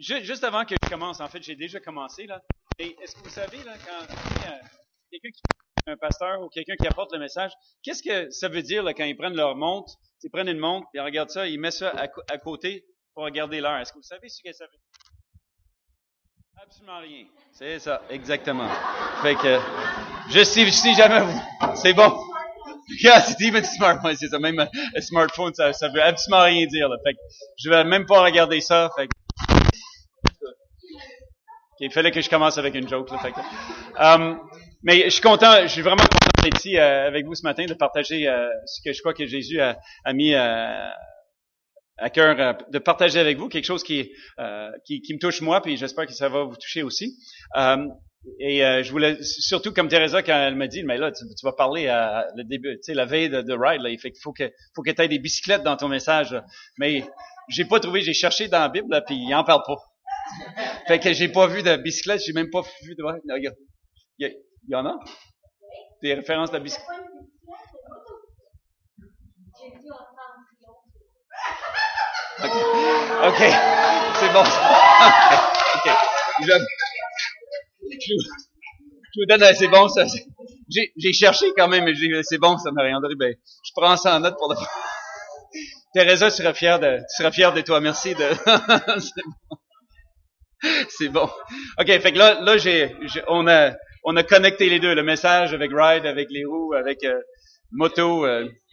Juste avant que je commence, en fait, j'ai déjà commencé, là. Et est-ce que vous savez, là, quand quelqu'un qui un pasteur ou quelqu'un qui apporte le message, qu'est-ce que ça veut dire, là, quand ils prennent leur montre, ils prennent une montre, ils regardent ça, ils mettent ça à côté pour regarder l'heure. Est-ce que vous savez ce que ça veut dire? Absolument rien. C'est ça, exactement. Fait que, si jamais vous, c'est bon. Yeah, c'est even smart, ouais, c'est ça, même un smartphone, ça veut absolument rien dire, là. Fait que, je vais même pas regarder ça, fait que, il fallait que je commence avec une joke, là, fait que, mais je suis vraiment content d'être ici avec vous ce matin, de partager ce que je crois que Jésus a mis à cœur de partager avec vous, quelque chose qui me touche moi, puis j'espère que ça va vous toucher aussi. Je voulais, surtout comme Teresa, quand elle m'a dit, mais là, tu vas parler à le début, tu sais, la veille de Ride, là, il fait qu'il faut que tu aies des bicyclettes dans ton message, là. Mais j'ai pas trouvé, j'ai cherché dans la Bible, là, puis il en parle pas. Fait que j'ai pas vu de bicyclette, j'ai même pas vu de, il y en a? Des références de bicyclette? OK. C'est bon. OK. Je vous donne, c'est bon, ça. J'ai cherché quand même, mais c'est bon, ça m'a rien donné. Ben, je prends ça en note pour le Teresa, tu seras fière de toi. Merci de, c'est bon. OK, fait que là, on a connecté les deux, le message avec Ride, avec les roues, avec, moto,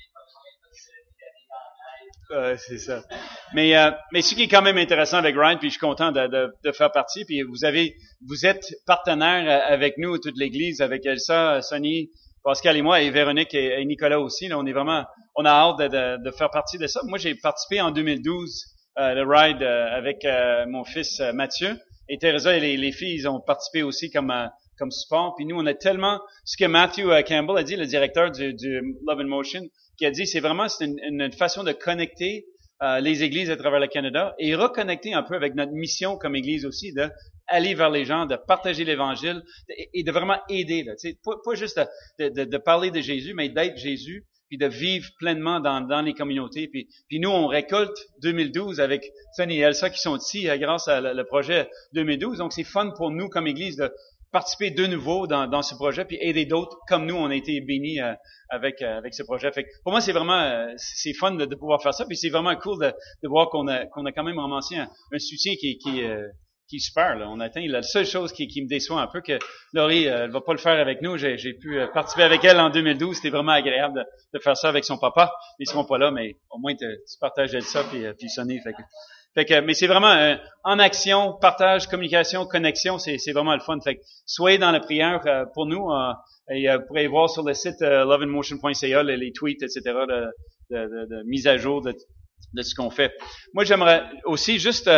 c'est ça. Mais ce qui est quand même intéressant avec Ryan, puis je suis content de faire partie, puis vous êtes partenaires avec nous, toute l'Église, avec Elsa, Sonny, Pascal et moi, et Véronique et Nicolas aussi. Là, on a hâte de faire partie de ça. Moi, j'ai participé en 2012 le Ride avec mon fils Mathieu, et Teresa et les filles, ils ont participé aussi comme support. Puis nous, on a tellement ce que Matthew Campbell a dit, le directeur du Love in Motion, qui a dit, c'est une façon de connecter les églises à travers le Canada et reconnecter un peu avec notre mission comme église aussi, de aller vers les gens, de partager l'Évangile et de vraiment aider. Là, pas juste de parler de Jésus, mais d'être Jésus, puis de vivre pleinement dans les communautés. Puis nous, on récolte 2012 avec Sonny et Elsa qui sont ici grâce à le projet 2012. Donc, c'est fun pour nous comme église de participer de nouveau dans ce projet, puis aider d'autres comme nous, on a été bénis avec ce projet. Fait que pour moi, c'est vraiment c'est fun de pouvoir faire ça, puis c'est vraiment cool de voir qu'on a quand même ramassé un soutien qui est super. Là. On a atteint la seule chose qui me déçoit un peu, que Laurie elle va pas le faire avec nous. J'ai pu participer avec elle en 2012. C'était vraiment agréable de faire ça avec son papa. Ils seront pas là, mais au moins tu partages ça puis Sonny. Fait que, mais c'est vraiment en action, partage, communication, connexion, c'est vraiment le fun. Fait que soyez dans la prière pour nous et vous pourrez voir sur le site loveinmotion.ca les tweets, etc. de mise à jour de ce qu'on fait. Moi, j'aimerais aussi juste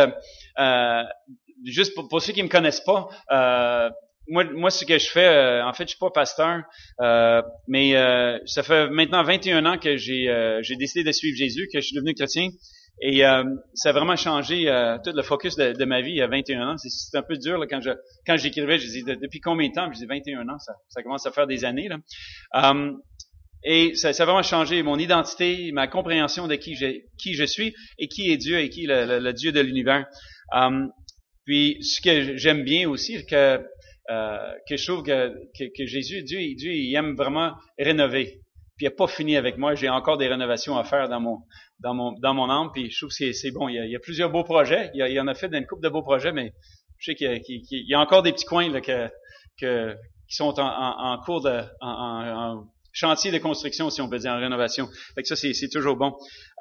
pour ceux qui me connaissent pas, moi ce que je fais, en fait, je suis pas pasteur, mais ça fait maintenant 21 ans que j'ai décidé de suivre Jésus, que je suis devenu chrétien. Et ça a vraiment changé tout le focus de ma vie il y a 21 ans. C'est un peu dur là, quand j'écrivais, je disais depuis combien de temps? Je disais 21 ans, ça commence à faire des années là. Et ça a vraiment changé mon identité, ma compréhension de qui je suis et qui est Dieu et qui est le Dieu de l'univers. Puis ce que j'aime bien aussi, que je trouve que Jésus, Dieu, il aime vraiment rénover. Puis il n'a pas fini avec moi. J'ai encore des rénovations à faire dans mon âme. Puis je trouve que c'est bon. Il y a plusieurs beaux projets. Il y en a fait une couple de beaux projets, mais je sais qu'il y a encore des petits coins là qui sont en cours en chantier de construction, si on peut dire, en rénovation. Fait que ça, c'est toujours bon.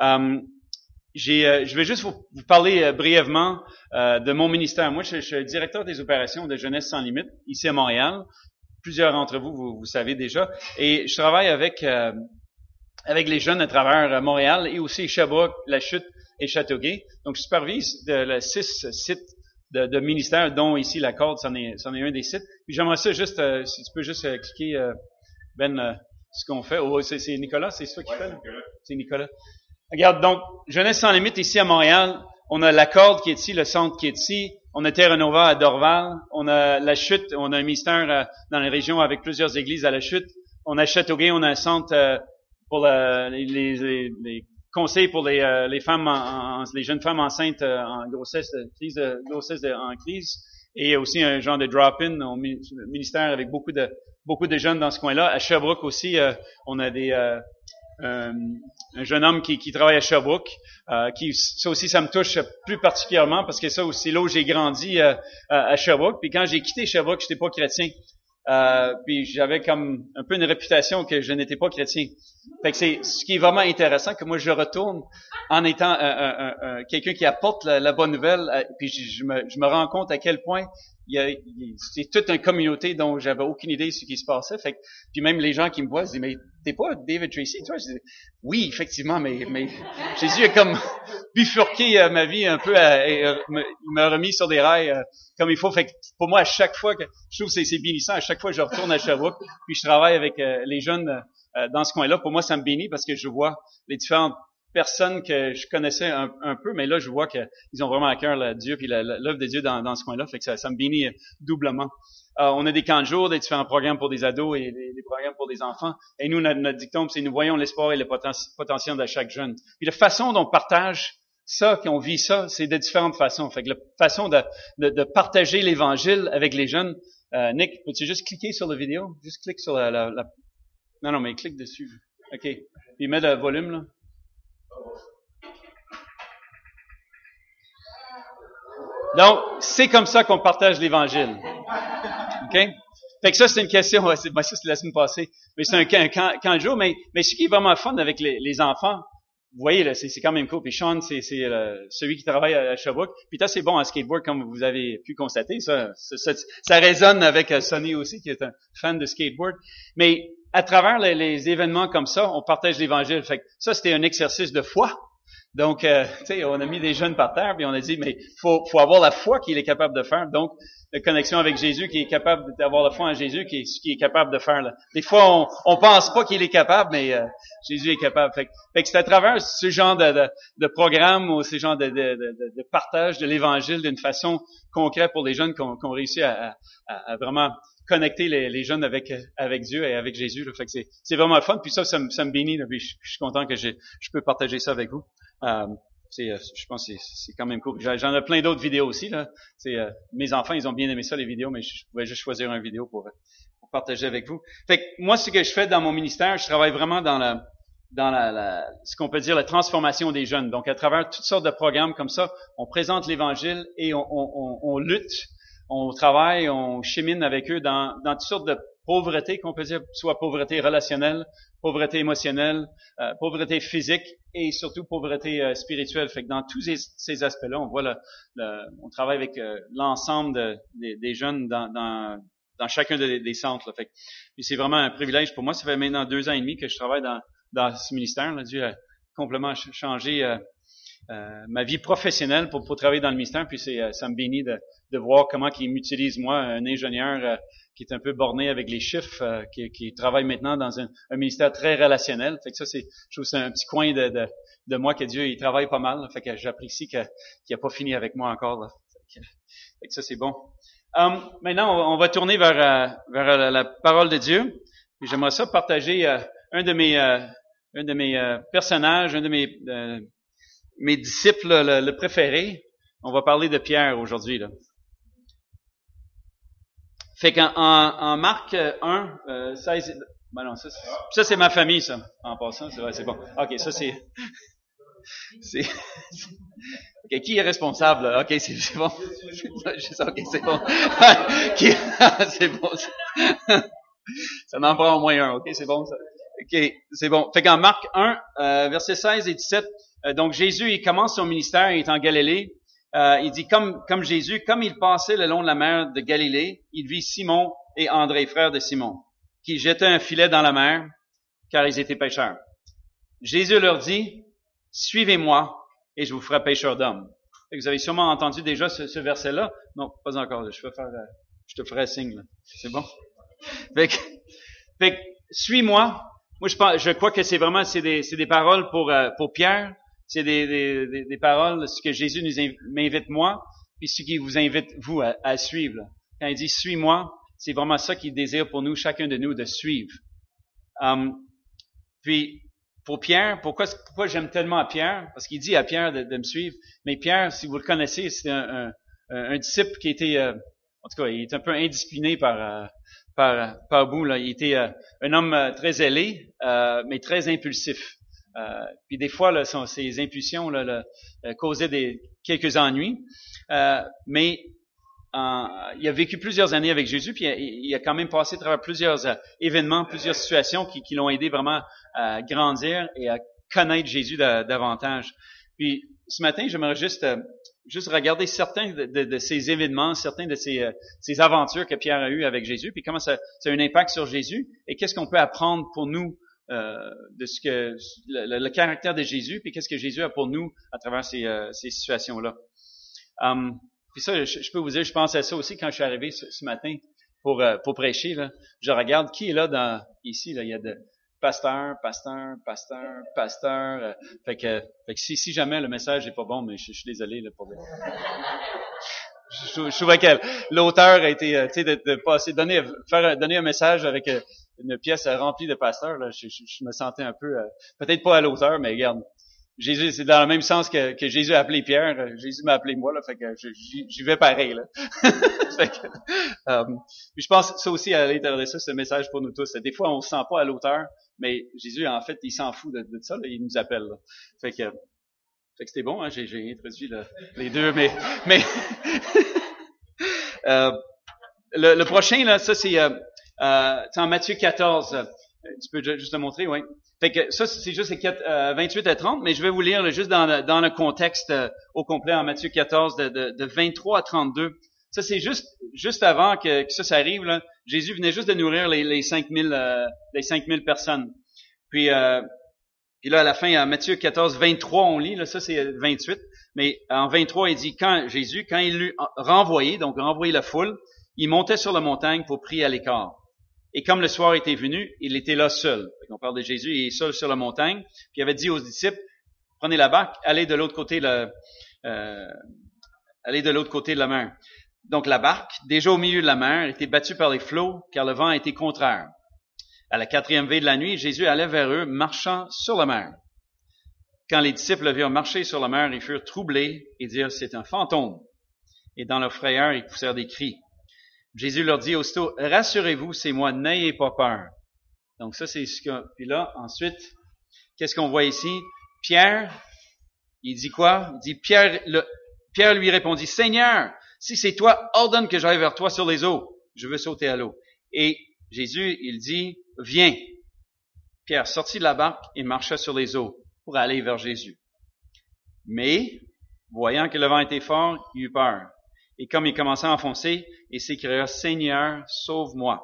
Je vais juste vous parler brièvement de mon ministère. Moi, je suis directeur des opérations de Jeunesse sans limite ici à Montréal. Plusieurs d'entre vous savez déjà. Et je travaille avec les jeunes à travers Montréal et aussi Sherbrooke, La Chute et Châteauguay. Donc, je supervise de 6 sites de ministères, dont ici la Corde, c'en est un des sites. Puis j'aimerais ça juste, si tu peux juste cliquer, ce qu'on fait. Oh, c'est Nicolas, c'est ça qui fait? C'est Nicolas. Regarde, donc, Jeunesse sans limite ici à Montréal. On a la Corde qui est ici, le centre qui est ici. On a Terra Nova à Dorval. On a La Chute. On a un ministère dans la région avec plusieurs églises à La Chute. On a Châteauguay. On a un centre pour les conseil pour les femmes, les jeunes femmes enceintes en grossesse, en crise, et aussi un genre de drop-in au ministère avec beaucoup de jeunes dans ce coin-là. À Sherbrooke aussi, on a un jeune homme qui travaille à Sherbrooke, ça aussi ça me touche plus particulièrement parce que ça aussi là où j'ai grandi à Sherbrooke. Puis quand j'ai quitté Sherbrooke, j'étais pas chrétien. Puis j'avais comme un peu une réputation que je n'étais pas chrétien. Fait que c'est ce qui est vraiment intéressant que moi je retourne en étant quelqu'un qui apporte la bonne nouvelle. Puis je me rends compte à quel point c'est toute une communauté dont j'avais aucune idée de ce qui se passait. Fait que, puis même les gens qui me voient se disent mais t'es pas David Tracy toi? Je dis oui effectivement mais Jésus a comme bifurqué ma vie un peu, il m'a remis sur des rails comme il faut. Fait que pour moi à chaque fois que je trouve que c'est bénissant, à chaque fois que je retourne à Sherbrooke puis je travaille avec les jeunes dans ce coin-là, pour moi ça me bénit parce que je vois les différentes personnes que je connaissais un peu, mais là je vois qu'ils ont vraiment à cœur Dieu puis l'œuvre de Dieu dans ce coin-là, fait que ça me bénit doublement. On a des camps de jour, des différents programmes pour des ados et des programmes pour des enfants. Et nous, notre dicton, c'est nous voyons l'espoir et le potentiel de chaque jeune. Puis la façon dont on partage ça, qu'on vit ça, c'est de différentes façons. Fait que la façon de partager l'Évangile avec les jeunes. Nick, peux-tu juste cliquer sur la vidéo? Juste clique sur la... Non, mais clique dessus. OK. Puis mets le volume, là. Donc, c'est comme ça qu'on partage l'Évangile. OK? Fait que ça, c'est une question, ça, c'est la semaine passée. Mais c'est un camp de jour. Mais ce qui est vraiment fun avec les enfants, vous voyez, là, c'est quand même cool. Puis Sean, c'est celui qui travaille à Sherbrooke. Puis toi, c'est bon à skateboard, comme vous avez pu constater. Ça résonne avec Sonny aussi, qui est un fan de skateboard. Mais à travers les événements comme ça, on partage l'Évangile. Fait que ça, c'était un exercice de foi. Donc, tu sais, on a mis des jeunes par terre, puis on a dit, mais faut avoir la foi qu'il est capable de faire. Donc, la connexion avec Jésus, qui est capable d'avoir la foi en Jésus, qui est capable de faire. Là. Des fois, on pense pas qu'il est capable, mais Jésus est capable. Fait que c'est à travers ce genre de programme ou ce genre de partage de l'Évangile d'une façon concrète pour les jeunes qu'on réussit à vraiment connecter les jeunes avec Dieu et avec Jésus. Là. Fait que c'est vraiment le fun. Puis ça me bénit. Là. Puis je suis content que je peux partager ça avec vous. Je pense que c'est quand même cool. J'en ai plein d'autres vidéos aussi. Là. Mes enfants, ils ont bien aimé ça, les vidéos, mais je pouvais juste choisir une vidéo pour partager avec vous. Fait que moi, ce que je fais dans mon ministère, je travaille vraiment dans ce qu'on peut dire la transformation des jeunes. Donc, à travers toutes sortes de programmes comme ça, on présente l'Évangile et on lutte, on travaille, on chemine avec eux dans toutes sortes de pauvreté qu'on peut dire, soit pauvreté relationnelle, pauvreté émotionnelle, pauvreté physique et surtout pauvreté spirituelle. Fait que dans tous ces aspects-là, on voit on travaille avec l'ensemble des jeunes dans chacun des centres. Là. Fait que, puis c'est vraiment un privilège pour moi. Ça fait maintenant 2 ans et demi que je travaille dans ce ministère. Là. Dieu a complètement changé ma vie professionnelle pour travailler dans le ministère. Puis ça me bénit de voir comment il m'utilise moi, un ingénieur qui est un peu borné avec les chiffres, qui travaille maintenant dans un ministère très relationnel. Fait que ça, je trouve que c'est un petit coin de moi que Dieu, il travaille pas mal. Là. Fait que j'apprécie qu'il n'a pas fini avec moi encore. Là. Fait que ça, c'est bon. Maintenant, on va tourner vers la parole de Dieu. Et j'aimerais ça partager un de mes personnages, un de mes disciples, le préféré. On va parler de Pierre aujourd'hui. Là. Fait qu'en Marc 1, 16... Ben non, ça c'est ma famille, ça, en passant. C'est vrai, c'est bon. OK, ça c'est... OK, qui est responsable, là? OK, c'est bon. OK, c'est bon. C'est bon. Ça m'en prend au moins un. OK, c'est bon, ça. OK, c'est bon. Fait qu'en Marc 1, versets 16 et 17, donc Jésus, il commence son ministère, il est en Galilée. Il dit, comme Jésus, comme il passait le long de la mer de Galilée, il vit Simon et André, frères de Simon, qui jetaient un filet dans la mer, car ils étaient pêcheurs. Jésus leur dit, suivez-moi, et je vous ferai pêcheurs d'hommes. Vous avez sûrement entendu déjà ce verset-là. Non, pas encore. Je te ferai signe. Là. C'est bon? Fait que suis-moi. Moi, je crois que c'est des paroles pour Pierre. C'est des paroles, ce que Jésus m'invite moi, puis ce qu'il vous invite vous à suivre. Là. Quand il dit suis-moi, c'est vraiment ça qu'il désire pour nous, chacun de nous, de suivre. Puis pour Pierre, pourquoi j'aime tellement Pierre? Parce qu'il dit à Pierre de me suivre. Mais Pierre, si vous le connaissez, c'est un disciple qui était, en tout cas, il est un peu indiscipliné par bout, là. Il était un homme très zélé, mais très impulsif. Puis des fois, là, ses impulsions causaient quelques ennuis. Mais il a vécu plusieurs années avec Jésus, puis il a quand même passé à travers plusieurs événements, plusieurs situations qui l'ont aidé vraiment à grandir et à connaître Jésus davantage. Puis ce matin, j'aimerais juste regarder certains de ces événements, certains de ces aventures que Pierre a eues avec Jésus, puis comment ça a un impact sur Jésus, et qu'est-ce qu'on peut apprendre pour nous de ce que le caractère de Jésus, puis qu'est-ce que Jésus a pour nous à travers ces situations-là. Puis ça, je peux vous dire, je pensais à ça aussi quand je suis arrivé ce matin pour prêcher. Là. Je regarde qui est là ici. Là, il y a de pasteur. Fait que si jamais le message est pas bon, mais je suis désolé là, pour. Je trouvais que l'auteur a été, de passer, donner un message avec une pièce remplie de pasteurs. Là, je me sentais un peu, peut-être pas à l'auteur, mais regarde. Jésus, c'est dans le même sens que Jésus a appelé Pierre, Jésus m'a appelé moi, là, fait que j'y vais pareil, là. Fait que, puis je pense ça aussi à l'intérieur de ça, ce message pour nous tous. Des fois, on se sent pas à l'auteur, mais Jésus, en fait, il s'en fout de ça, là, il nous appelle, là. Fait que c'était bon, hein, j'ai introduit les deux, mais le prochain, là, ça c'est en Matthieu 14. Tu peux juste le montrer, oui. Fait que ça, c'est juste 28 à 30, mais je vais vous lire là, juste dans le contexte au complet en Matthieu 14 de 23 à 32. Ça, c'est juste avant que ça arrive, là. Jésus venait juste de nourrir les 5000 personnes. Puis là, à la fin, à Matthieu 14, 23, on lit, là, ça c'est 28, mais en 23, il dit, quand il l'eut renvoyé la foule, il montait sur la montagne pour prier à l'écart. Et comme le soir était venu, il était là seul. On parle de Jésus, il est seul sur la montagne. Puis il avait dit aux disciples, prenez la barque, allez de l'autre côté de la mer. Donc la barque, déjà au milieu de la mer, était battue par les flots, car le vent était contraire. À la 4e veille de la nuit, Jésus allait vers eux, marchant sur la mer. Quand les disciples le virent marcher sur la mer, ils furent troublés et dirent, c'est un fantôme. Et dans leur frayeur, ils poussèrent des cris. Jésus leur dit aussitôt, rassurez-vous, c'est moi, n'ayez pas peur. Donc ça, c'est ce que... Puis là, ensuite, qu'est-ce qu'on voit ici? Pierre, il dit quoi? Il dit, Pierre lui répondit, Seigneur, si c'est toi, ordonne que j'aille vers toi sur les eaux. Je veux sauter à l'eau. Et Jésus, il dit, viens. Pierre sortit de la barque et marcha sur les eaux pour aller vers Jésus. Mais, voyant que le vent était fort, il eut peur. Et comme il commençait à enfoncer, il s'écria, Seigneur, sauve-moi.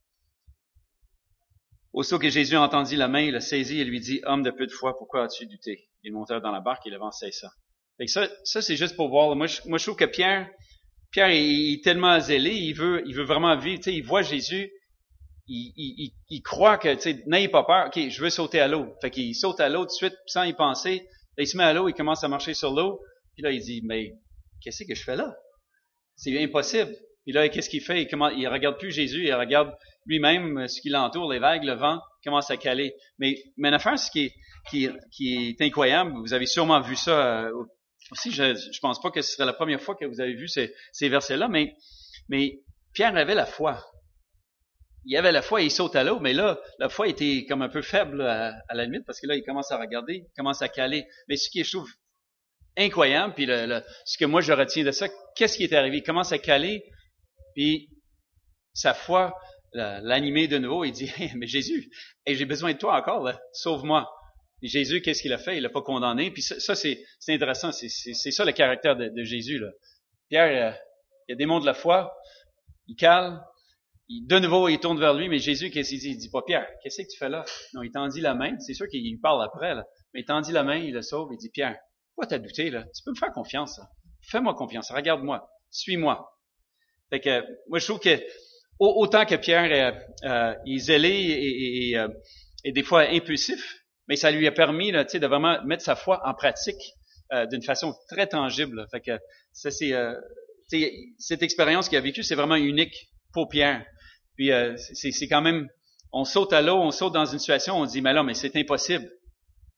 Aussitôt que Jésus entendit la main, il le saisit et lui dit, homme de peu de foi, pourquoi as-tu douté? Ils montèrent dans la barque et le vent cessa. Fait que ça c'est juste pour voir. Moi, je trouve que Pierre il est tellement zélé, il veut vraiment vivre. Tu sais, il voit Jésus, il croit que, tu sais, n'ayez pas peur. Ok, je veux sauter à l'eau. Fait qu'il saute à l'eau tout de suite, sans y penser. Là, il se met à l'eau, il commence à marcher sur l'eau. Puis là, il dit, mais qu'est-ce que je fais là? C'est impossible. Puis là, qu'est-ce qu'il fait? Il regarde plus Jésus, il regarde lui-même ce qui l'entoure, les vagues, le vent, commence à caler. Mais une affaire, ce qui est incroyable, vous avez sûrement vu ça aussi, je pense pas que ce serait la première fois que vous avez vu ces versets-là, mais Pierre avait la foi. Il avait la foi et il saute à l'eau, mais là, la foi était comme un peu faible à la limite, parce que là, il commence à regarder, il commence à caler. Mais ce qui je trouve incroyable, puis ce que moi je retiens de ça, qu'est-ce qui est arrivé? Il commence à caler, puis sa foi l'animait de nouveau. Il dit, hey, mais Jésus, j'ai besoin de toi encore, là, sauve-moi. Et Jésus, qu'est-ce qu'il a fait? Il l'a pas condamné. Puis ça c'est intéressant, c'est ça le caractère de Jésus, là. Pierre, il démontre la foi, il cale, de nouveau, il tourne vers lui, mais Jésus, qu'est-ce qu'il dit? Il dit pas, Pierre, qu'est-ce que tu fais là? Non, il tendit la main, c'est sûr qu'il parle après, là, mais il tendit la main, il le sauve, il dit, Pierre, pourquoi t'as douté, là? Tu peux me faire confiance, là. Fais-moi confiance, regarde-moi, suis-moi. Fait que, moi, je trouve que, autant que Pierre est zélé et des fois impulsif, mais ça lui a permis, là, tu sais, de vraiment mettre sa foi en pratique, d'une façon très tangible, là. Fait que, ça, cette expérience qu'il a vécue, c'est vraiment unique pour Pierre. Puis, c'est quand même, on saute à l'eau, on saute dans une situation, on dit, mais là, mais c'est impossible.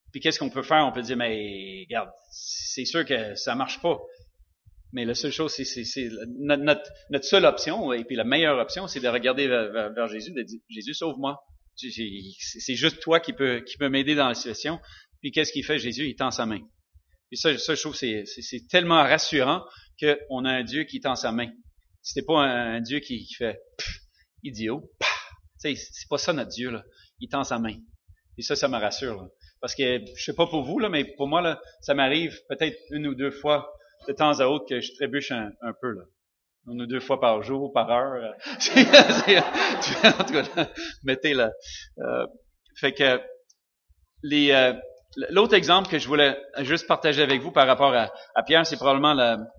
Puis qu'est-ce qu'on peut faire? On peut dire, mais regarde, c'est sûr que ça marche pas. Mais la seule chose, c'est notre seule option, et puis la meilleure option, c'est de regarder vers Jésus, de dire, Jésus, sauve-moi. C'est juste toi qui peux m'aider dans la situation. Puis qu'est-ce qu'il fait? Jésus, il tend sa main. Et ça je trouve, c'est tellement rassurant qu'on a un Dieu qui tend sa main. C'était pas un Dieu qui fait idiot. Tu sais, c'est pas ça notre Dieu, là. Il tend sa main. Et ça me rassure, là. Parce que, je sais pas pour vous, là, mais pour moi, là, ça m'arrive peut-être 1 ou 2 fois de temps à autre que je trébuche un peu, là. 1 ou 2 fois par jour, par heure. En tout cas, mettez là. Fait que l'autre exemple que je voulais juste partager avec vous par rapport à Pierre, c'est probablement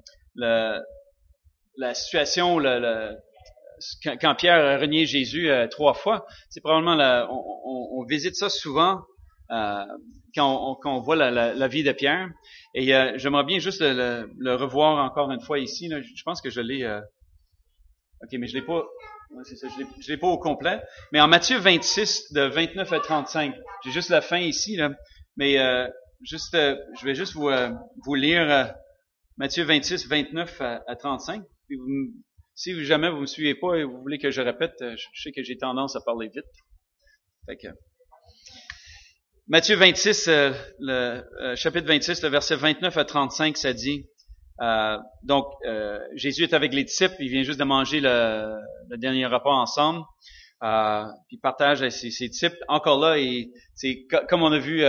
la situation quand Pierre a renié Jésus 3 fois. C'est probablement on visite ça souvent quand on voit la vie de Pierre. Et j'aimerais bien juste le revoir encore une fois ici. Là. Je pense que je l'ai. Ok, mais je l'ai pas. Ouais, c'est ça, je l'ai pas au complet. Mais en Matthieu 26, de 29 à 35, j'ai juste la fin ici, là. Mais je vais juste vous lire Matthieu 26, 29 à 35. Puis si jamais vous me suivez pas et vous voulez que je répète, je sais que j'ai tendance à parler vite. Fait que Matthieu 26, chapitre 26, le verset 29 à 35, ça dit. Donc, Jésus est avec les disciples, il vient juste de manger le dernier repas ensemble, puis il partage ses disciples. Encore là, et c'est comme on a vu,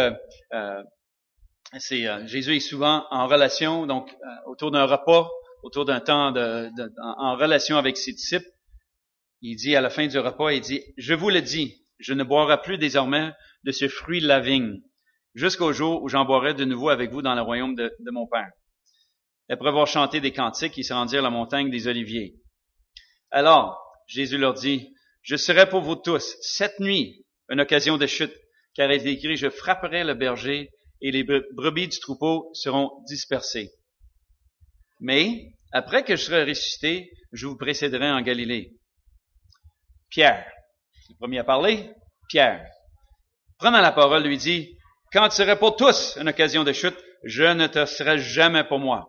Jésus est souvent en relation, donc autour d'un repas, autour d'un temps en relation avec ses disciples. Il dit à la fin du repas, il dit, je vous le dis, je ne boirai plus désormais de ce fruit de la vigne, jusqu'au jour où j'en boirai de nouveau avec vous dans le royaume de mon Père. Après avoir chanté des cantiques, ils se rendirent à la montagne des Oliviers. Alors, Jésus leur dit, je serai pour vous tous, cette nuit, une occasion de chute, car il est écrit, je frapperai le berger et les brebis du troupeau seront dispersées. Mais, après que je serai ressuscité, je vous précéderai en Galilée. Pierre, le premier à parler, Pierre, prenant la parole, lui dit, quand tu serais pour tous une occasion de chute, je ne te serai jamais pour moi.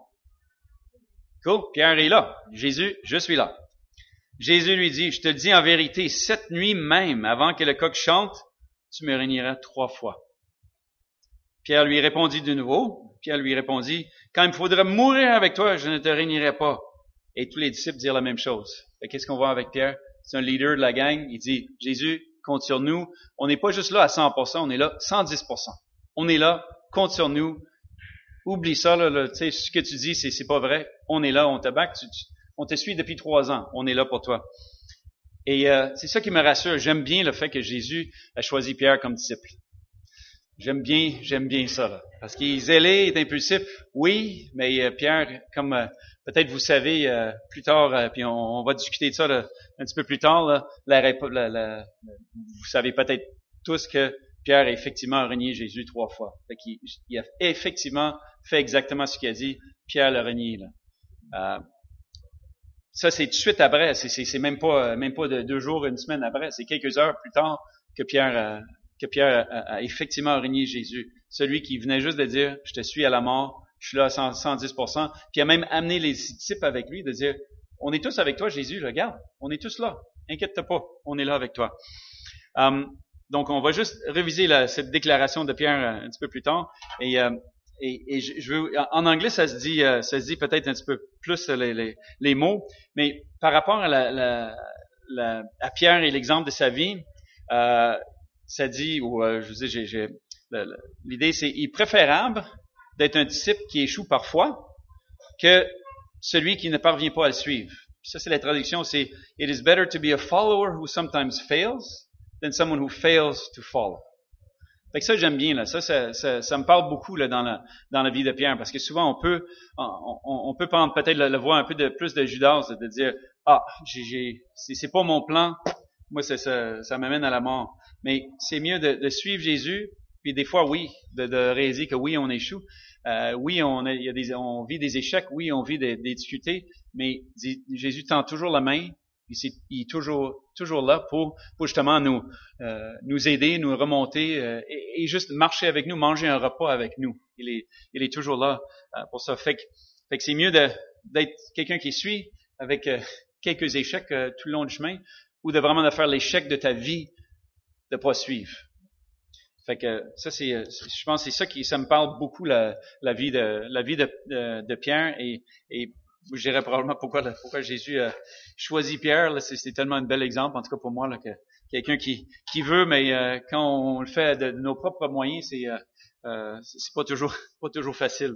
Cool, Pierre est là. Jésus, je suis là. Jésus lui dit, je te le dis en vérité, cette nuit même, avant que le coq chante, tu me réuniras 3 fois. Pierre lui répondit de nouveau. Pierre lui répondit, quand il me faudra mourir avec toi, je ne te réunirai pas. Et tous les disciples dirent la même chose. Et qu'est-ce qu'on voit avec Pierre? C'est un leader de la gang. Il dit, Jésus, compte sur nous. On n'est pas juste là à 100%, on est là 110%. On est là, compte sur nous. Oublie ça, là, tu sais, ce que tu dis, c'est pas vrai. On est là, on te back, on te suit depuis 3 ans. On est là pour toi. Et c'est ça qui me rassure. J'aime bien le fait que Jésus a choisi Pierre comme disciple. J'aime bien ça, là. Parce qu'il est zélé, il est impulsif. Oui, mais Pierre, comme peut-être vous savez plus tard, puis on va discuter de ça là, un petit peu plus tard, là, vous savez peut-être tous que Pierre a effectivement renié Jésus 3 fois. Fait qu'il a effectivement fait exactement ce qu'il a dit. Pierre l'a renié, là. Ça, c'est tout de suite après. C'est même pas de 2 jours, 1 semaine après. C'est quelques heures plus tard que Pierre a effectivement renié Jésus. Celui qui venait juste de dire, je te suis à la mort, je suis là à 110%. Puis il a même amené les disciples avec lui de dire, on est tous avec toi, Jésus, regarde, on est tous là. Inquiète-toi pas, on est là avec toi. Donc, on va juste réviser cette déclaration de Pierre un petit peu plus tard. Et je veux, en anglais, ça se dit peut-être un petit peu plus les mots, mais par rapport à à Pierre et l'exemple de sa vie, ça dit, ou je vous dis, l'idée c'est, il est préférable d'être un disciple qui échoue parfois que celui qui ne parvient pas à le suivre. Puis ça, c'est la traduction, c'est It is better to be a follower who sometimes fails than someone who fails to follow. Fait que ça, j'aime bien, là. Ça me parle beaucoup, là, dans la vie de Pierre, parce que souvent, on peut prendre peut-être le voir un peu plus de Judas, de dire, c'est pas mon plan. Moi, ça m'amène à la mort. Mais c'est mieux de suivre Jésus, puis des fois, oui, de réaliser que oui, on échoue. Oui, on vit des échecs, oui, on vit des difficultés, mais Jésus tend toujours la main, Puis il est toujours là pour justement nous aider, nous remonter et juste marcher avec nous, manger un repas avec nous. Il est toujours là pour ça. Fait que c'est mieux d'être quelqu'un qui suit avec quelques échecs tout le long du chemin, ou de vraiment de faire l'échec de ta vie de pas suivre. Fait que ça je pense que c'est ça ça me parle beaucoup la vie de Pierre et je dirais probablement pourquoi Jésus a choisi Pierre. Là, c'est tellement un bel exemple, en tout cas pour moi, là, que quelqu'un qui veut, mais quand on le fait de nos propres moyens, c'est pas toujours facile.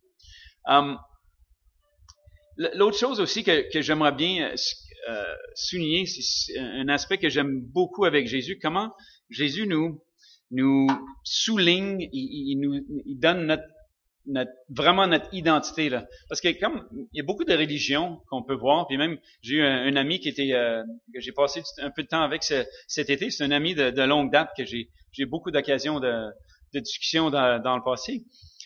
L'autre chose aussi que j'aimerais bien souligner, c'est un aspect que j'aime beaucoup avec Jésus. Comment Jésus nous souligne, il donne vraiment notre identité là. Parce que comme il y a beaucoup de religions qu'on peut voir, puis même j'ai eu un ami qui était que j'ai passé un peu de temps avec cet été. C'est un ami de longue date que j'ai beaucoup d'occasions de discussion dans le passé.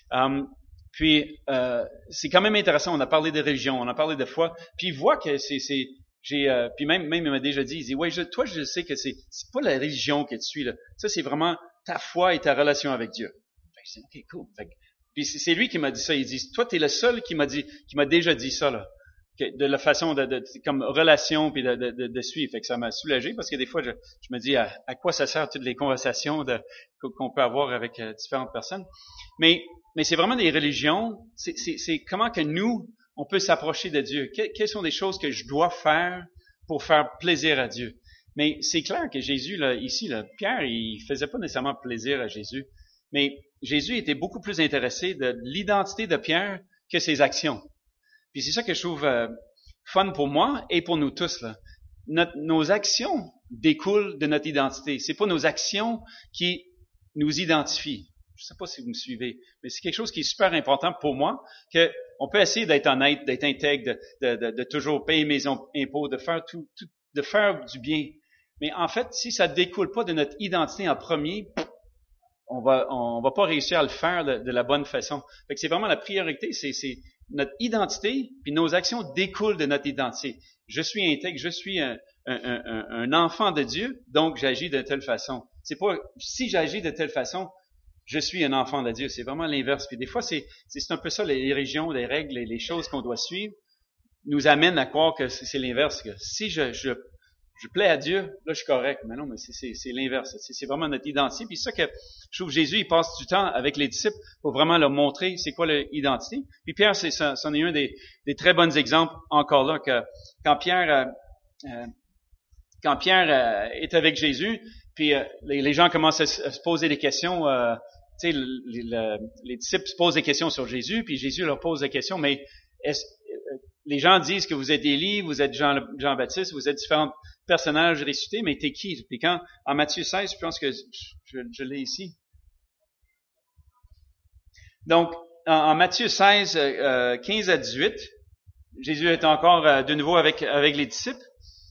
Puis c'est quand même intéressant. On a parlé de religion, on a parlé de foi. Puis il voit que puis même il m'a déjà dit, il dit ouais, toi je sais que c'est pas la religion que tu suis là. Ça c'est vraiment ta foi et ta relation avec Dieu. Fait que je dis ok cool. Puis c'est lui qui m'a dit ça. Il dit toi t'es le seul qui m'a déjà dit ça là. De la façon de comme relation puis de suivre. Fait que ça m'a soulagé parce que des fois je me dis à quoi ça sert toutes les conversations qu'on peut avoir avec différentes personnes. Mais c'est vraiment des religions. C'est comment que nous on peut s'approcher de Dieu. Quelles sont les choses que je dois faire pour faire plaisir à Dieu? Mais c'est clair que Jésus là ici là, Pierre il faisait pas nécessairement plaisir à Jésus, mais Jésus était beaucoup plus intéressé de l'identité de Pierre que ses actions. Puis c'est ça que je trouve fun pour moi et pour nous tous là. Nos actions découlent de notre identité. C'est pas nos actions qui nous identifient. Je sais pas si vous me suivez, mais c'est quelque chose qui est super important pour moi, que on peut essayer d'être honnête, d'être intègre, de toujours payer mes impôts, de faire de faire du bien. Mais en fait, si ça découle pas de notre identité en premier, on va pas réussir à le faire de la bonne façon. Fait que c'est vraiment la priorité, c'est notre identité, puis nos actions découlent de notre identité. Je suis intègre, je suis un enfant de Dieu, donc j'agis de telle façon. C'est pas si j'agis de telle façon, je suis un enfant de Dieu. C'est vraiment l'inverse. Puis des fois, c'est un peu ça, les régions, les règles, les choses qu'on doit suivre nous amènent à croire que c'est l'inverse. Que si je plais à Dieu, là je suis correct. Mais non, mais c'est l'inverse. C'est vraiment notre identité. Puis c'est ça que je trouve Jésus, il passe du temps avec les disciples pour vraiment leur montrer c'est quoi leur identité. Puis Pierre, c'en est un des très bons exemples encore là, que quand Pierre est avec Jésus, puis les gens commencent à se poser des questions. Tu sais, les disciples se posent des questions sur Jésus, puis Jésus leur pose des questions. Mais les gens disent que vous êtes Élie, vous êtes Jean-Baptiste, vous êtes différents personnages ressuscités, mais t'es qui? Puis quand en Matthieu 16, je pense que je l'ai ici. Donc en Matthieu 16, 15 à 18, Jésus est encore de nouveau avec les disciples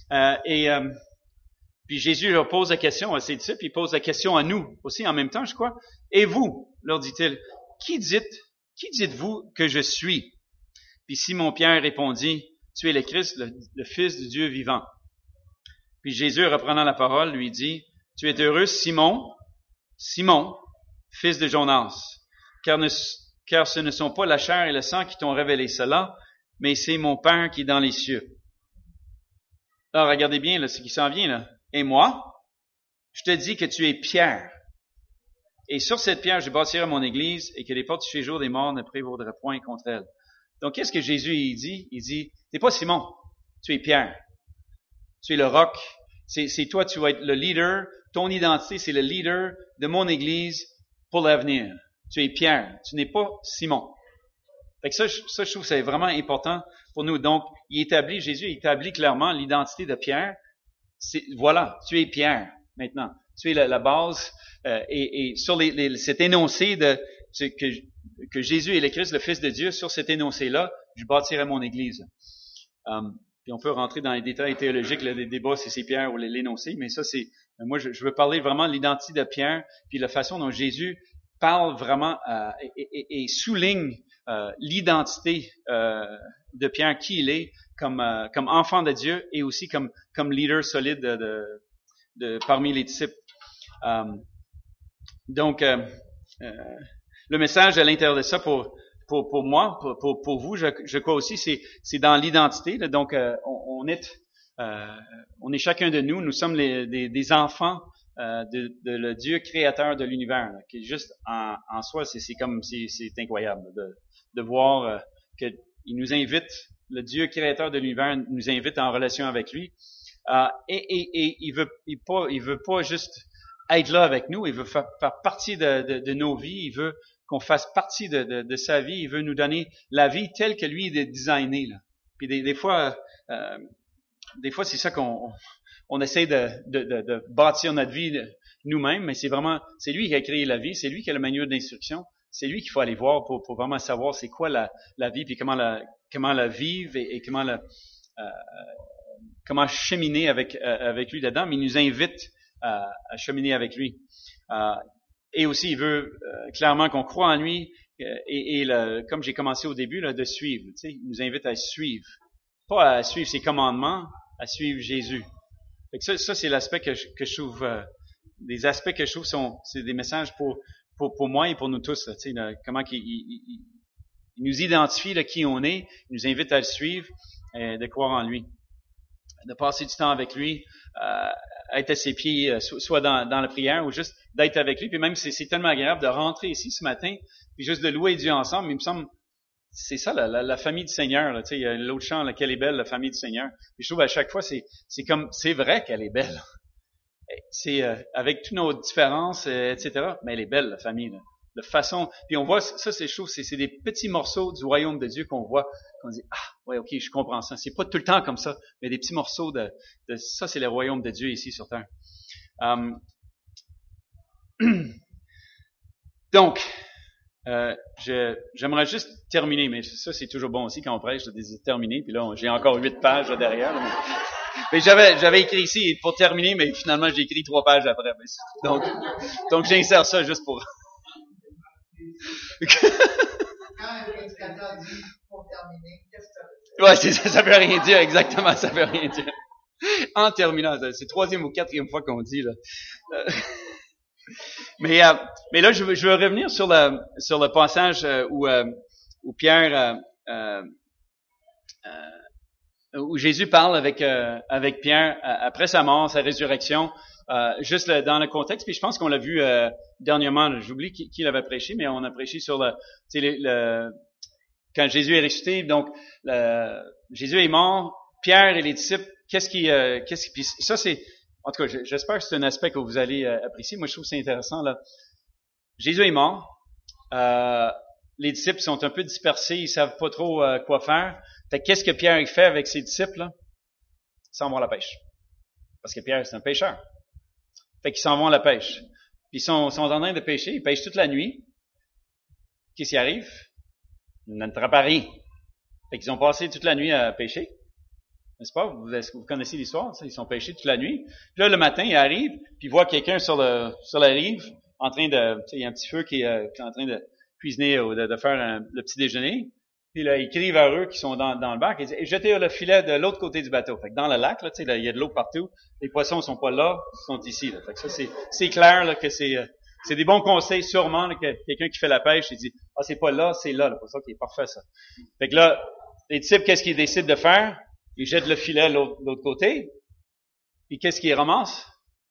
puis Jésus leur pose la question à ses disciples, il pose la question à nous aussi en même temps, je crois. Et vous, leur dit-il, qui dites-vous que je suis? Puis Simon-Pierre répondit, tu es le Christ, le Fils du Dieu vivant. Puis Jésus, reprenant la parole, lui dit, tu es heureux, Simon, fils de Jonas, car ce ne sont pas la chair et le sang qui t'ont révélé cela, mais c'est mon Père qui est dans les cieux. Alors, regardez bien là, ce qui s'en vient là. Et moi, je te dis que tu es Pierre. Et sur cette pierre, je bâtirai mon église et que les portes du séjour des morts ne prévaudraient point contre elle. Donc, qu'est-ce que Jésus il dit? Il dit, t'es pas Simon, tu es Pierre. Tu es le roc. C'est toi, tu vas être le leader. Ton identité, c'est le leader de mon église pour l'avenir. Tu es Pierre. Tu n'es pas Simon. Fait que ça, je trouve que c'est vraiment important pour nous. Donc, Jésus établit clairement l'identité de Pierre. Voilà, tu es Pierre maintenant. Tu es la base et sur cet énoncé que Jésus est le Christ, le Fils de Dieu, sur cet énoncé-là, je bâtirai mon Église. Puis on peut rentrer dans les détails théologiques, les débats si c'est Pierre ou l'énoncé, mais ça moi je veux parler vraiment de l'identité de Pierre, puis la façon dont Jésus parle vraiment et souligne l'identité de Pierre, qui il est, comme enfant de Dieu et aussi comme leader solide de parmi les disciples. Donc, le message à l'intérieur de ça pour moi, pour vous, je crois aussi, c'est dans l'identité. Là. Donc, on est chacun de nous sommes des enfants de le Dieu créateur de l'univers, là, qui est juste en soi, c'est incroyable de voir que il nous invite, le Dieu créateur de l'univers nous invite en relation avec lui, et il veut pas juste être là avec nous, il veut faire partie de nos vies, il veut qu'on fasse partie de sa vie, il veut nous donner la vie telle que lui est designé là. Puis des fois c'est ça qu'on essaie de bâtir notre vie nous-mêmes, mais c'est lui qui a créé la vie, c'est lui qui a le manuel d'instruction, c'est lui qu'il faut aller voir pour vraiment savoir c'est quoi la vie, puis comment la vivre et comment cheminer avec lui dedans, mais il nous invite à cheminer avec lui. Et aussi, il veut clairement qu'on croit en lui et comme j'ai commencé au début, là, de suivre. Tu sais, il nous invite à suivre. Pas à suivre ses commandements, à suivre Jésus. Fait que ça c'est l'aspect que je trouve, des aspects que je trouve c'est des messages pour moi et pour nous tous. Là, tu sais, là, comment il nous identifie de qui on est, il nous invite à le suivre, de croire en lui, de passer du temps avec lui, être à ses pieds, soit dans la prière ou juste d'être avec lui. Puis même c'est tellement agréable de rentrer ici ce matin, puis juste de louer Dieu ensemble. Mais il me semble c'est ça la famille du Seigneur. Là, tu sais, il y a l'autre chant, là, quelle est belle la famille du Seigneur. Puis je trouve à chaque fois c'est vrai qu'elle est belle. C'est avec toutes nos différences, etc. Mais elle est belle la famille. Là. De façon, puis on voit ça, c'est des petits morceaux du royaume de Dieu qu'on voit, qu'on dit ouais, ok, je comprends ça. C'est pas tout le temps comme ça, mais des petits morceaux de ça, c'est le royaume de Dieu ici sur terre. Donc, j'aimerais juste terminer, mais ça c'est toujours bon aussi quand on prêche de terminer. Puis là, j'ai encore 8 pages là, derrière. Là, mais j'avais écrit ici pour terminer, mais finalement j'ai écrit 3 pages après. Donc j'insère ça juste pour. Quand un prédicateur dit pour terminer, qu'est-ce que ouais, c'est ça veut rien dire, exactement, ça veut rien dire. En terminant, c'est 3e ou 4e fois qu'on dit, là. Mais là, je veux revenir sur le passage où Pierre, où Jésus parle avec Pierre après sa mort, sa résurrection, juste dans le contexte. Puis je pense qu'on l'a vu dernièrement. J'oublie qui l'avait prêché, mais on a prêché sur quand Jésus est ressuscité. Donc Jésus est mort. Pierre et les disciples, puis ça c'est, en tout cas, j'espère que c'est un aspect que vous allez apprécier. Moi, je trouve que c'est intéressant là. Jésus est mort. Les disciples sont un peu dispersés, ils savent pas trop quoi faire. Fait qu'est-ce que Pierre fait avec ses disciples là? Ils s'en vont à la pêche. Parce que Pierre, c'est un pêcheur. Fait qu'ils s'en vont à la pêche. Puis ils sont en train de pêcher, ils pêchent toute la nuit. Qu'est-ce qui arrive? Ils n'attrapent rien. Fait qu'ils ont passé toute la nuit à pêcher. N'est-ce pas? Vous connaissez l'histoire, ça? Ils sont pêchés toute la nuit. Puis là, le matin, ils arrivent, puis ils voient quelqu'un sur la rive, en train de, il y a un petit feu qui est en train de cuisiner ou de faire le petit déjeuner. Puis là, ils crient vers eux qui sont dans le bac. Ils disent, jetez le filet de l'autre côté du bateau. Fait que dans le lac, là, il y a de l'eau partout. Les poissons sont pas là, ils sont ici. Là. Fait que ça, c'est clair là, que c'est des bons conseils sûrement là, que quelqu'un qui fait la pêche, il dit, c'est pas là, c'est là. C'est ça qui est parfait, ça. Fait que là, les disciples, qu'est-ce qu'ils décident de faire? Ils jettent le filet de l'autre côté. Puis qu'est-ce qu'ils ramassent?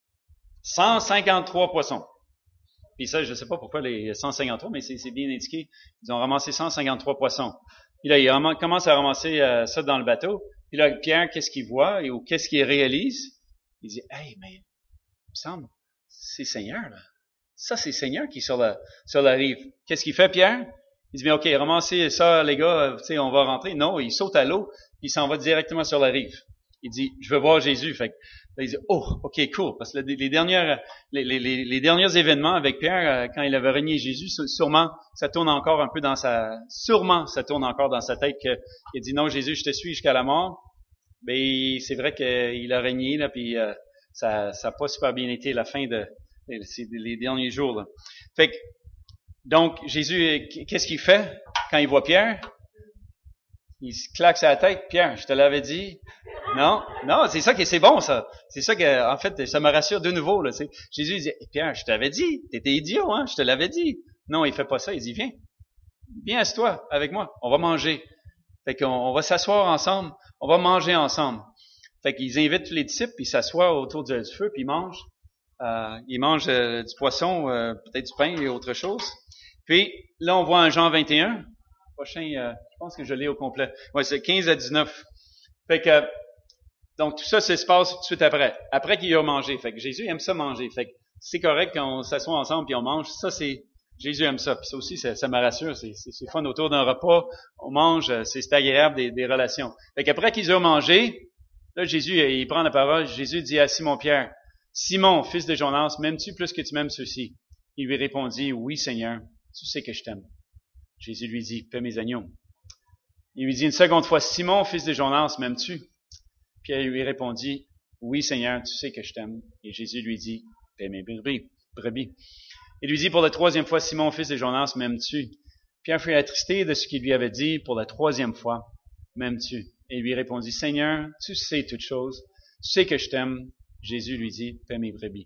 153 poissons. Puis ça, je ne sais pas pourquoi les 153, mais c'est bien indiqué. Ils ont ramassé 153 poissons. Puis là, ils commencent à ramasser ça dans le bateau. Puis là, Pierre, qu'est-ce qu'il voit ou qu'est-ce qu'il réalise? Il dit, hey, mais il me semble, c'est Seigneur, là. Ça, c'est Seigneur qui est sur la rive. Qu'est-ce qu'il fait, Pierre? Il dit, mais ok, ramassez ça, les gars, on va rentrer. Non, il saute à l'eau, puis il s'en va directement sur la rive. Il dit, je veux voir Jésus. Fait que, là, il dit, ok, cool. Parce que les derniers événements avec Pierre, quand il avait renié Jésus, sûrement, ça tourne encore un peu dans sa tête qu'il dit, non, Jésus, je te suis jusqu'à la mort. Mais c'est vrai qu'il a renié, là, puis ça n'a pas super bien été la fin les derniers jours, là. Fait que, donc, Jésus, qu'est-ce qu'il fait quand il voit Pierre? Il se claque sa tête. Pierre, je te l'avais dit. Non, c'est ça c'est bon, ça. C'est ça que, en fait, ça me rassure de nouveau, là. Jésus, il dit, Pierre, je t'avais dit. T'étais idiot, hein? Je te l'avais dit. Non, il fait pas ça. Il dit, viens, assieds-toi avec moi. On va manger. Fait qu'on va s'asseoir ensemble. On va manger ensemble. Fait qu'ils invitent tous les disciples, puis ils s'assoient autour du feu, puis ils mangent. Ils mangent du poisson, peut-être du pain et autre chose. Puis là, on voit en Jean 21. Prochain, je pense que je l'ai au complet. Ouais, c'est 15 à 19. Fait que, donc tout ça, ça se passe tout de suite après. Après qu'il a mangé. Fait que Jésus aime ça manger. Fait que c'est correct quand on s'assoit ensemble puis on mange. Ça, Jésus aime ça. Puis ça aussi, ça me rassure. C'est fun autour d'un repas. On mange, c'est agréable des relations. Fait qu'après qu'ils ont mangé, là, Jésus, il prend la parole. Jésus dit à Simon-Pierre, Simon, fils de Jonas, m'aimes-tu plus que tu m'aimes ceux-ci? Il lui répondit, oui, Seigneur, tu sais que je t'aime. Jésus lui dit, paie mes agneaux. Il lui dit une seconde fois, Simon, fils de Jonas, m'aimes-tu? Pierre lui répondit, oui, Seigneur, tu sais que je t'aime. Et Jésus lui dit, paie mes brebis. Il lui dit pour la troisième fois, Simon, fils de Jonas, m'aimes-tu? Pierre fut attristé de ce qu'il lui avait dit pour la troisième fois, m'aimes-tu? Et il lui répondit, Seigneur, tu sais toutes choses, tu sais que je t'aime. Jésus lui dit, paie mes brebis.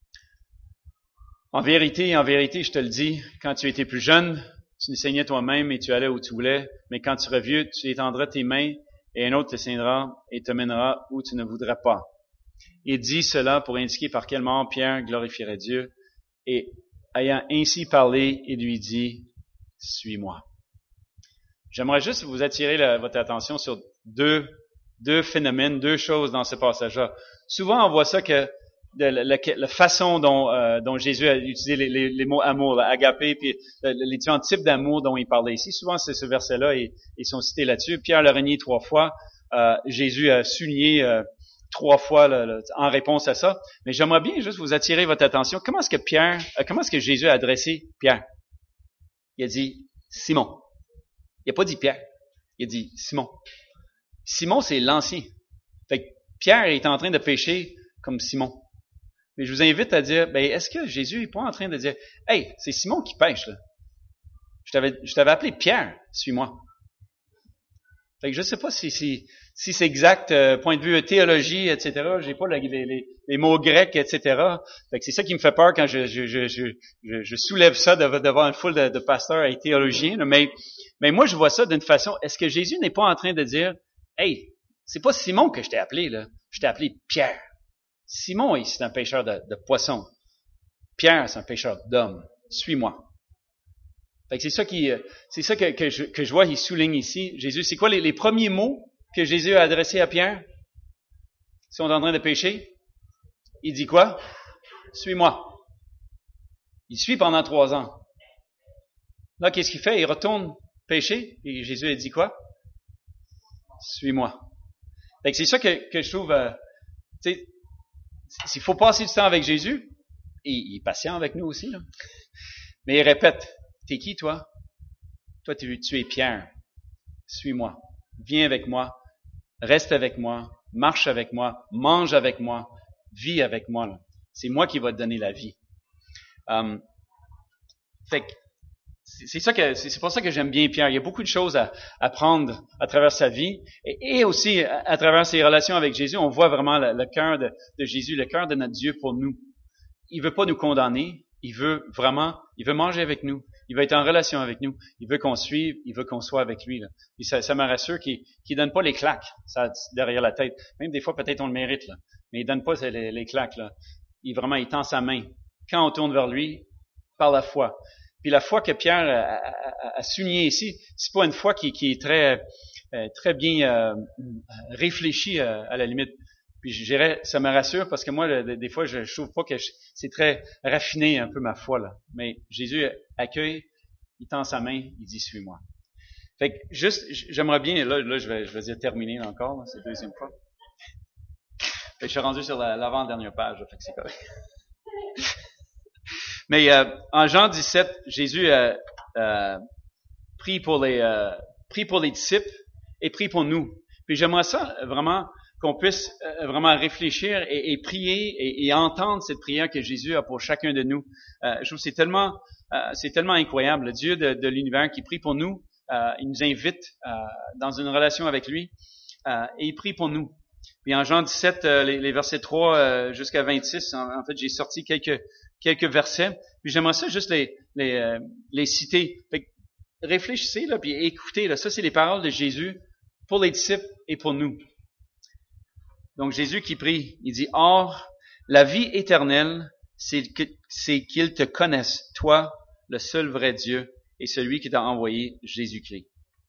En vérité, je te le dis, quand tu étais plus jeune, tu enseignais toi-même et tu allais où tu voulais, mais quand tu seras vieux, tu étendras tes mains et un autre te tiendra et te mènera où tu ne voudrais pas. Il dit cela pour indiquer par quel mort Pierre glorifierait Dieu. Et ayant ainsi parlé, il lui dit, suis-moi. J'aimerais juste vous attirer votre attention sur deux phénomènes, deux choses dans ce passage-là. Souvent, on voit ça que la façon dont Jésus a utilisé les mots amour, agapé, puis les différents types d'amour dont il parlait ici. Souvent, c'est ce verset-là, et ils sont cités là-dessus. Pierre l'a renié 3 fois. Jésus a souligné 3 fois en réponse à ça. Mais j'aimerais bien juste vous attirer votre attention. Comment est-ce que Jésus a adressé Pierre? Il a dit Simon. Il n'a pas dit Pierre. Il a dit Simon. Simon, c'est l'ancien. Fait que Pierre est en train de pécher comme Simon. Mais je vous invite à dire, est-ce que Jésus n'est pas en train de dire, hey, c'est Simon qui pêche, là. Je t'avais appelé Pierre, suis-moi. Fait que je sais pas si c'est exact, point de vue théologie, etc. J'ai pas les mots grecs, etc. Fait que c'est ça qui me fait peur quand je soulève ça devant une foule de pasteurs et théologiens, là. Mais moi, je vois ça d'une façon, est-ce que Jésus n'est pas en train de dire, hey, c'est pas Simon que je t'ai appelé, là. Je t'ai appelé Pierre. Simon, c'est un pêcheur de poissons. Pierre, c'est un pêcheur d'hommes. Suis-moi. Fait que c'est ça que je vois, il souligne ici. Jésus, c'est quoi les premiers mots que Jésus a adressés à Pierre? Ils sont en train de pêcher. Il dit quoi? Suis-moi. Il suit pendant 3 ans. Là, qu'est-ce qu'il fait? Il retourne pêcher. Et Jésus a dit quoi? Suis-moi. Fait que c'est ça que je trouve, s'il faut passer du temps avec Jésus, et il est patient avec nous aussi, là. Mais il répète, t'es qui toi? Toi, tu es Pierre. Suis-moi. Viens avec moi. Reste avec moi. Marche avec moi. Mange avec moi. Vis avec moi, là. C'est moi qui va te donner la vie. Fait que c'est pour ça que j'aime bien Pierre. Il y a beaucoup de choses à apprendre à travers sa vie et aussi à travers ses relations avec Jésus. On voit vraiment le cœur de Jésus, le cœur de notre Dieu pour nous. Il veut pas nous condamner. Il veut manger avec nous. Il veut être en relation avec nous. Il veut qu'on suive. Il veut qu'on soit avec lui, là. Puis ça me rassure qu'il donne pas les claques, ça, derrière la tête. Même des fois, peut-être on le mérite, là. Mais il donne pas les claques, là. Il tend sa main. Quand on tourne vers lui, par la foi. Puis la foi que Pierre a souligné ici, c'est pas une foi qui est très bien réfléchie à la limite. Puis je dirais, ça me rassure parce que moi, des fois, je trouve pas que c'est très raffiné un peu ma foi, là. Mais Jésus accueille, il tend sa main, il dit suis-moi. Fait que juste, j'aimerais bien, là je vais dire terminer encore, là, c'est la deuxième fois. Fait que je suis rendu sur l'avant-dernière page, là, fait que c'est correct. Mais en Jean 17, Jésus prie pour les disciples et prie pour nous. Puis j'aimerais ça vraiment qu'on puisse vraiment réfléchir et prier et entendre cette prière que Jésus a pour chacun de nous. Je trouve que c'est tellement incroyable, le Dieu de l'univers qui prie pour nous il nous invite dans une relation avec lui et il prie pour nous. Puis en Jean 17, les versets 3 jusqu'à 26, en fait, j'ai sorti quelques versets. Puis j'aimerais ça juste les citer. Fait que réfléchissez là, puis écoutez là. Ça, c'est les paroles de Jésus pour les disciples et pour nous. Donc Jésus qui prie, il dit: Or, la vie éternelle, c'est qu'ils te connaissent, toi, le seul vrai Dieu, et celui qui t'a envoyé, Jésus-Christ.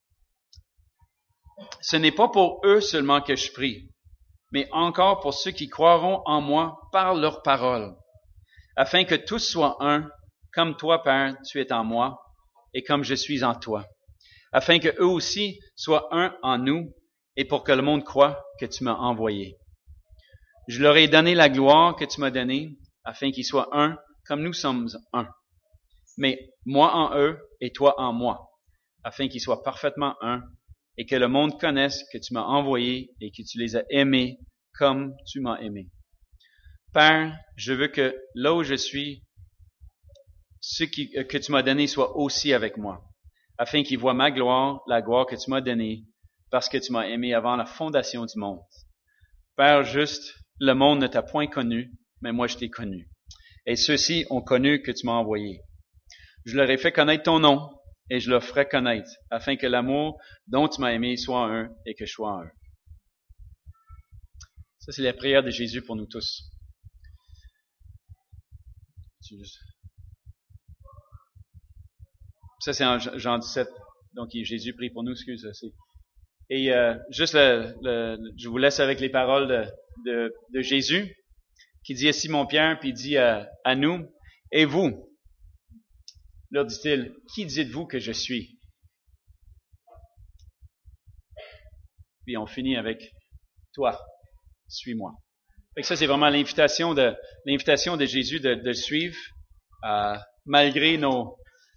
Ce n'est pas pour eux seulement que je prie, mais encore pour ceux qui croiront en moi par leur parole, afin que tous soient un, comme toi, Père, tu es en moi, et comme je suis en toi, afin que eux aussi soient un en nous, et pour que le monde croie que tu m'as envoyé. Je leur ai donné la gloire que tu m'as donnée, afin qu'ils soient un, comme nous sommes un. Mais moi en eux, et toi en moi, afin qu'ils soient parfaitement un, et que le monde connaisse que tu m'as envoyé et que tu les as aimés comme tu m'as aimé. Père, je veux que là où je suis, ceux que tu m'as donné soient aussi avec moi, afin qu'ils voient ma gloire, la gloire que tu m'as donnée, parce que tu m'as aimé avant la fondation du monde. Père juste, le monde ne t'a point connu, mais moi je t'ai connu. Et ceux-ci ont connu que tu m'as envoyé. Je leur ai fait connaître ton nom, et je leur ferai connaître, afin que l'amour dont tu m'as aimé soit un et que je sois un. Ça, c'est la prière de Jésus pour nous tous. Ça, c'est en Jean 17. Donc, Jésus prie pour nous, excuse. Et juste, je vous laisse avec les paroles de Jésus, qui dit à Simon-Pierre, puis il dit à nous, « Et vous, leur dit-il, qui dites-vous que je suis? » Puis on finit avec, « Toi, suis-moi. » Fait que ça, c'est vraiment l'invitation de Jésus de le suivre, malgré notre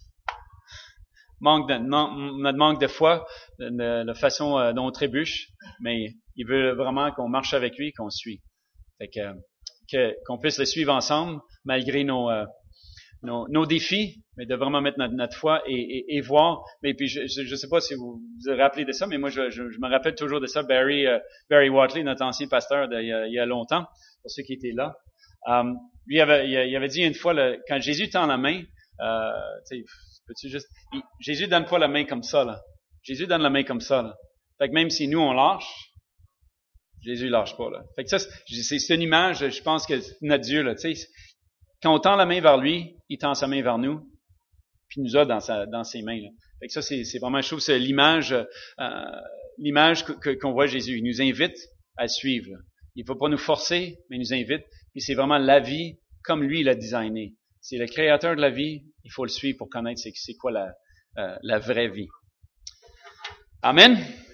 manque de foi, la façon dont on trébuche, mais il veut vraiment qu'on marche avec lui, qu'on suit. Fait qu'on puisse le suivre ensemble, malgré nos défis, mais de vraiment mettre notre foi et voir. Mais puis je sais pas si vous vous rappelez de ça, mais moi je me rappelle toujours de ça. Barry Watley, notre ancien pasteur il y a longtemps, pour ceux qui étaient là, lui il avait dit une fois, quand Jésus tend la main, Jésus donne pas la main comme ça là. Jésus donne la main comme ça là. Fait que même si nous on lâche, Jésus lâche pas là. Fait que ça c'est une image, je pense que notre Dieu là, tu sais. Quand on tend la main vers lui, il tend sa main vers nous, puis il nous a dans ses mains. Là. Fait que ça, c'est vraiment, je trouve, c'est l'image qu'on voit Jésus. Il nous invite à le suivre. Là. Il ne faut pas nous forcer, mais il nous invite. Puis c'est vraiment la vie comme lui l'a designé. C'est le créateur de la vie. Il faut le suivre pour connaître c'est quoi la vraie vie. Amen.